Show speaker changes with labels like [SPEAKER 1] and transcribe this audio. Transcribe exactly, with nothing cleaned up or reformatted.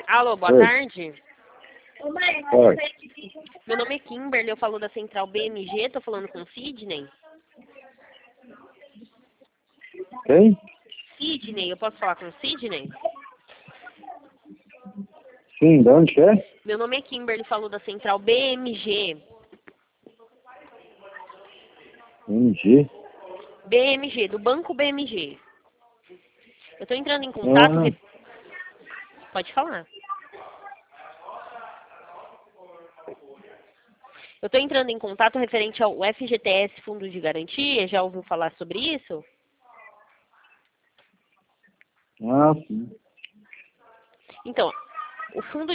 [SPEAKER 1] Alô, boa
[SPEAKER 2] Oi.
[SPEAKER 1] tarde.
[SPEAKER 2] Oi.
[SPEAKER 1] Meu nome é Kimberly, eu falo da Central B M G, tô falando com o Sidney.
[SPEAKER 2] Quem?
[SPEAKER 1] Sidney, eu posso falar com o Sidney?
[SPEAKER 2] Sim, de onde que é?
[SPEAKER 1] Meu nome é Kimberly, falo da Central B M G.
[SPEAKER 2] M G.
[SPEAKER 1] B M G, do Banco B M G. Eu tô entrando em contato...
[SPEAKER 2] Ah,
[SPEAKER 1] re- Pode falar. Eu tô entrando em contato referente ao F G T S Fundo de Garantia. Já ouviu falar sobre isso?
[SPEAKER 2] ah, sim.
[SPEAKER 1] Então, o Fundo